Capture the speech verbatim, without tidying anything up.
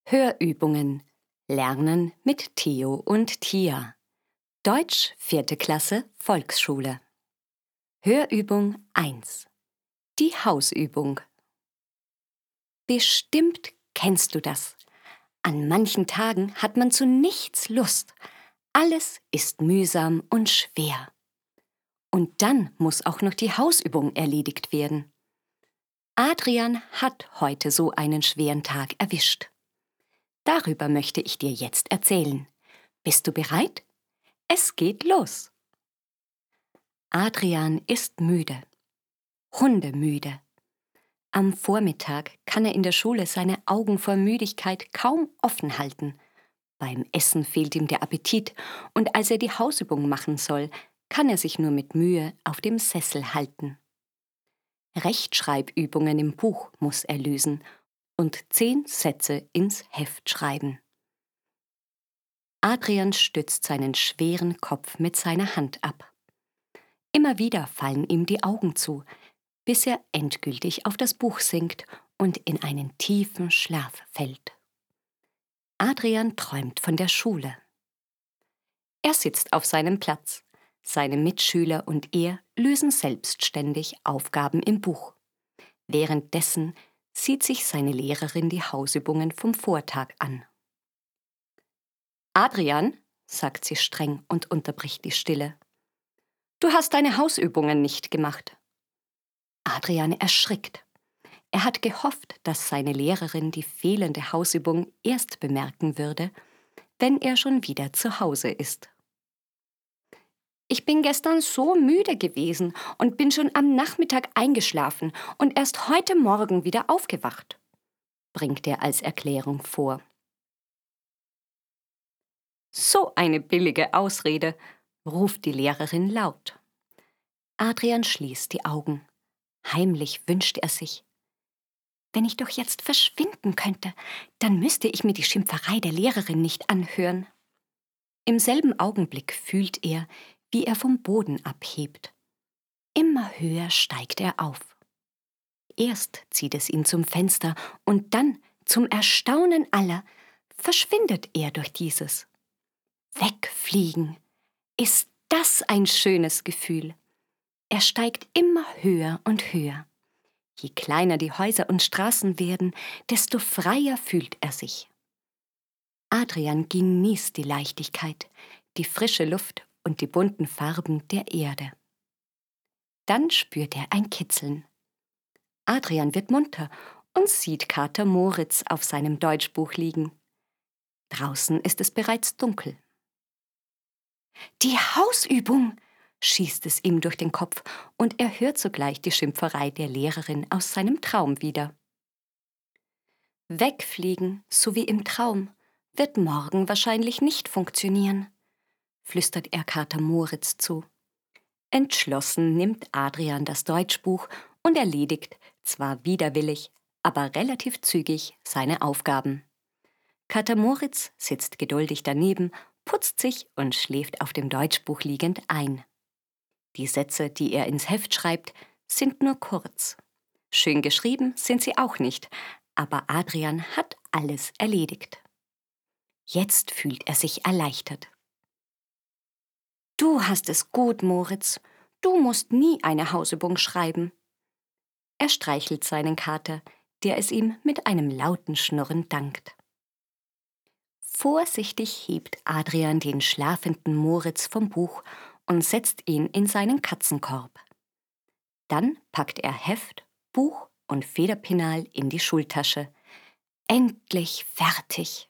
Hörübungen. Lernen mit Theo und Tia. Deutsch, vierte Klasse, Volksschule. Hörübung eins. Die Hausübung. Bestimmt kennst du das. An manchen Tagen hat man zu nichts Lust. Alles ist mühsam und schwer. Und dann muss auch noch die Hausübung erledigt werden. Adrian hat heute so einen schweren Tag erwischt. Darüber möchte ich dir jetzt erzählen. Bist du bereit? Es geht los. Adrian ist müde. Hundemüde. Am Vormittag kann er in der Schule seine Augen vor Müdigkeit kaum offen halten. Beim Essen fehlt ihm der Appetit und als er die Hausübung machen soll, kann er sich nur mit Mühe auf dem Sessel halten. Rechtschreibübungen im Buch muss er lösen und zehn Sätze ins Heft schreiben. Adrian stützt seinen schweren Kopf mit seiner Hand ab. Immer wieder fallen ihm die Augen zu, bis er endgültig auf das Buch sinkt und in einen tiefen Schlaf fällt. Adrian träumt von der Schule. Er sitzt auf seinem Platz. Seine Mitschüler und er lösen selbstständig Aufgaben im Buch. Währenddessen sieht sich seine Lehrerin die Hausübungen vom Vortag an. »Adrian«, sagt sie streng und unterbricht die Stille, »du hast deine Hausübungen nicht gemacht.« Adrian erschrickt. Er hat gehofft, dass seine Lehrerin die fehlende Hausübung erst bemerken würde, wenn er schon wieder zu Hause ist. »Ich bin gestern so müde gewesen und bin schon am Nachmittag eingeschlafen und erst heute Morgen wieder aufgewacht«, bringt er als Erklärung vor. »So eine billige Ausrede«, ruft die Lehrerin laut. Adrian schließt die Augen. Heimlich wünscht er sich: »Wenn ich doch jetzt verschwinden könnte, dann müsste ich mir die Schimpferei der Lehrerin nicht anhören.« Im selben Augenblick fühlt er, wie er vom Boden abhebt. Immer höher steigt er auf. Erst zieht es ihn zum Fenster und dann, zum Erstaunen aller, verschwindet er durch dieses. Wegfliegen. Ist das ein schönes Gefühl? Er steigt immer höher und höher. Je kleiner die Häuser und Straßen werden, desto freier fühlt er sich. Adrian genießt die Leichtigkeit, die frische Luft und die bunten Farben der Erde. Dann spürt er ein Kitzeln. Adrian wird munter und sieht Kater Moritz auf seinem Deutschbuch liegen. Draußen ist es bereits dunkel. »Die Hausübung«, schießt es ihm durch den Kopf und er hört sogleich die Schimpferei der Lehrerin aus seinem Traum wieder. Wegfliegen, so wie im Traum, wird morgen wahrscheinlich nicht funktionieren, flüstert er Kater Moritz zu. Entschlossen nimmt Adrian das Deutschbuch und erledigt, zwar widerwillig, aber relativ zügig, seine Aufgaben. Kater Moritz sitzt geduldig daneben, putzt sich und schläft auf dem Deutschbuch liegend ein. Die Sätze, die er ins Heft schreibt, sind nur kurz. Schön geschrieben sind sie auch nicht, aber Adrian hat alles erledigt. Jetzt fühlt er sich erleichtert. »Du hast es gut, Moritz. Du musst nie eine Hausübung schreiben.« Er streichelt seinen Kater, der es ihm mit einem lauten Schnurren dankt. Vorsichtig hebt Adrian den schlafenden Moritz vom Buch und setzt ihn in seinen Katzenkorb. Dann packt er Heft, Buch und Federpinal in die Schultasche. Endlich fertig!